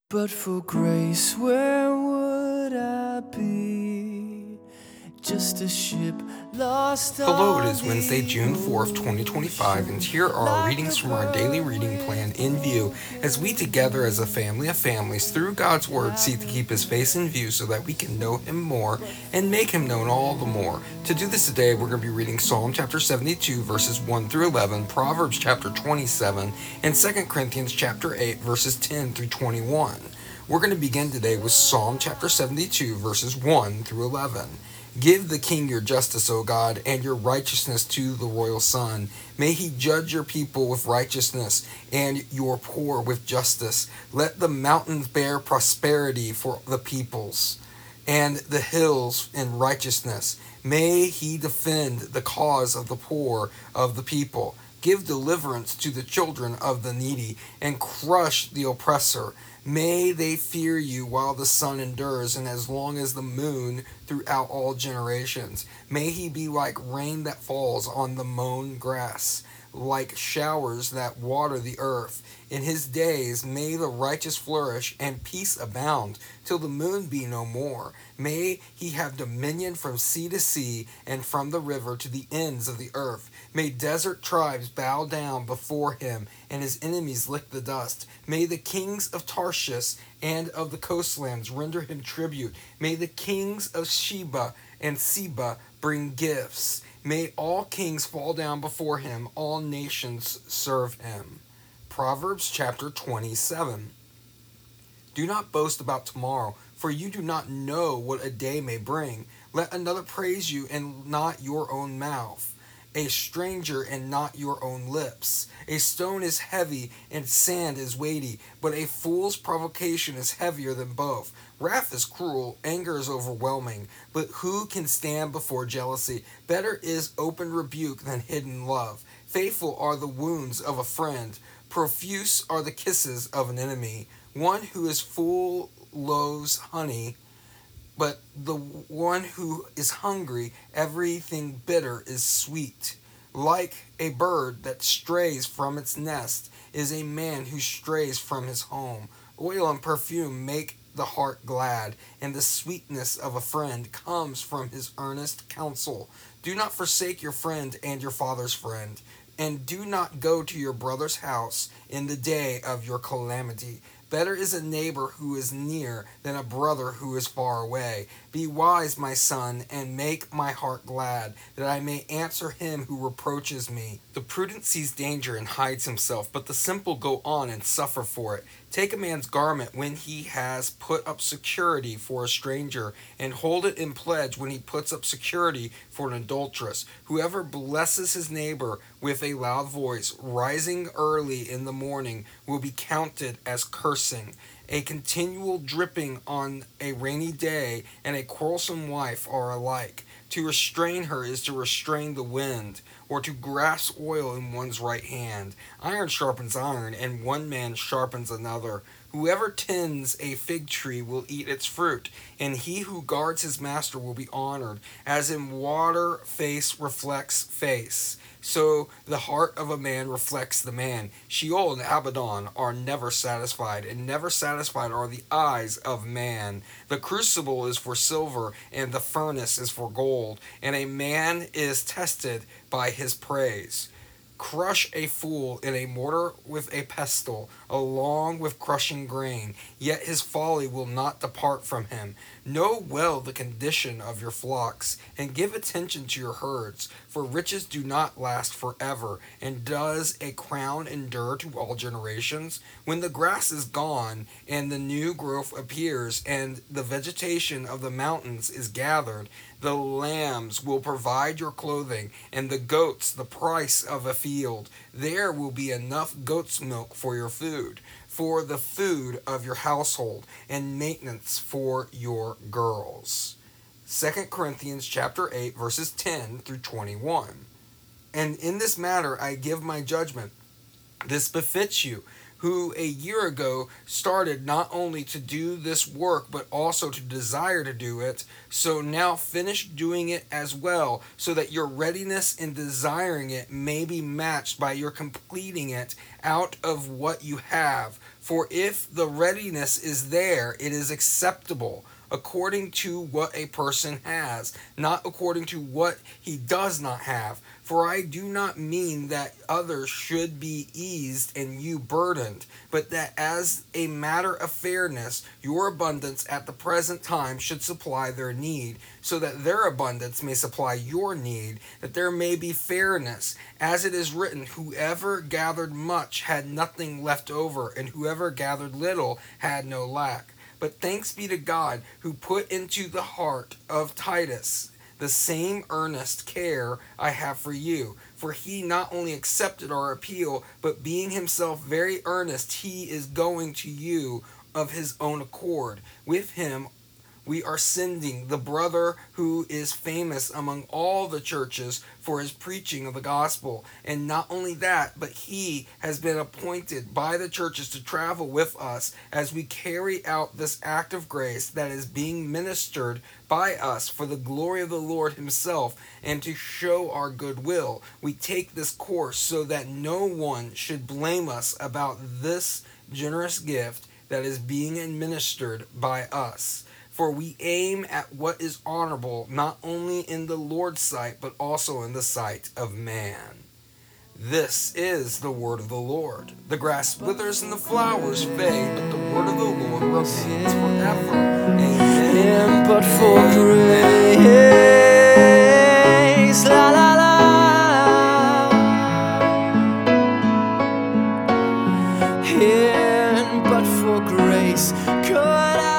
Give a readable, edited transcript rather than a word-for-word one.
But for grace, where would I be? Just a ship lost. Hello, it is Wednesday, June 4th, 2025, and here are our readings from our daily reading plan in view as we together as a family of families through God's Word seek to keep His face in view so that we can know Him more and make Him known all the more. To do this today, we're going to be reading Psalm chapter 72, verses 1 through 11, Proverbs chapter 27, and 2 Corinthians chapter 8, verses 10 through 21. We're going to begin today with Psalm chapter 72, verses 1 through 11. Give the king your justice, O God, and your righteousness to the royal son. May he judge your people with righteousness and your poor with justice. Let the mountains bear prosperity for the peoples, and the hills in righteousness. May he defend the cause of the poor of the people. Give deliverance to the children of the needy, and crush the oppressor. May they fear you while the sun endures, and as long as the moon throughout all generations. May he be like rain that falls on the mown grass, like showers that water the earth. In his days may the righteous flourish, and peace abound, till the moon be no more. May he have dominion from sea to sea, and from the river to the ends of the earth. May desert tribes bow down before him, and his enemies lick the dust. May the kings of Tarshish and of the coastlands render him tribute. May the kings of Sheba and Seba bring gifts. May all kings fall down before him, all nations serve him. Proverbs chapter 27. Do not boast about tomorrow, for you do not know what a day may bring. Let another praise you, and not your own mouth, a stranger and not your own lips. A stone is heavy and sand is weighty, but a fool's provocation is heavier than both. Wrath is cruel, anger is overwhelming, but who can stand before jealousy? Better is open rebuke than hidden love. Faithful are the wounds of a friend, profuse are the kisses of an enemy. One who is full loathes honey, but the one who is hungry, everything bitter is sweet. Like a bird that strays from its nest is a man who strays from his home. Oil and perfume make the heart glad, and the sweetness of a friend comes from his earnest counsel. Do not forsake your friend and your father's friend, and do not go to your brother's house in the day of your calamity. Better is a neighbor who is near than a brother who is far away. Be wise, my son, and make my heart glad, that I may answer him who reproaches me. The prudent sees danger and hides himself, but the simple go on and suffer for it. Take a man's garment when he has put up security for a stranger, and hold it in pledge when he puts up security for an adulteress. Whoever blesses his neighbor with a loud voice, rising early in the morning, will be counted as cursing. A continual dripping on a rainy day and a quarrelsome wife are alike. To restrain her is to restrain the wind, or to grasp oil in one's right hand. Iron sharpens iron, and one man sharpens another. Whoever tends a fig tree will eat its fruit, and he who guards his master will be honored. As in water, face reflects face, so the heart of a man reflects the man. Sheol and Abaddon are never satisfied, and never satisfied are the eyes of man. The crucible is for silver, and the furnace is for gold, and a man is tested by his praise. Crush a fool in a mortar with a pestle, along with crushing grain, yet his folly will not depart from him. Know well the condition of your flocks, and give attention to your herds, for riches do not last forever, and does a crown endure to all generations? When the grass is gone, and the new growth appears, and the vegetation of the mountains is gathered, the lambs will provide your clothing, and the goats the price of a field. There will be enough goat's milk for your food, for the food of your household, and maintenance for your girls. 2 Corinthians chapter 8, verses 10 through 21. And in this matter I give my judgment. This befits you. who a year ago started not only to do this work but also to desire to do it. So now finish doing it as well, so that your readiness in desiring it may be matched by your completing it out of what you have. For if the readiness is there, it is acceptable according to what a person has, not according to what he does not have. For I do not mean that others should be eased and you burdened, but that as a matter of fairness, your abundance at the present time should supply their need, so that their abundance may supply your need, that there may be fairness. As it is written, whoever gathered much had nothing left over, and whoever gathered little had no lack. But thanks be to God, who put into the heart of Titus the same earnest care I have for you. For he not only accepted our appeal, but being himself very earnest, he is going to you of his own accord. With him we are sending the brother who is famous among all the churches for his preaching of the gospel. And not only that, but he has been appointed by the churches to travel with us as we carry out this act of grace that is being ministered by us for the glory of the Lord himself and to show our goodwill. We take this course so that no one should blame us about this generous gift that is being administered by us. For we aim at what is honorable, not only in the Lord's sight, but also in the sight of man. This is the word of the Lord. The grass withers and the flowers fade, but the word of the Lord remains forever. Amen. But for grace, la la la. But for grace, could I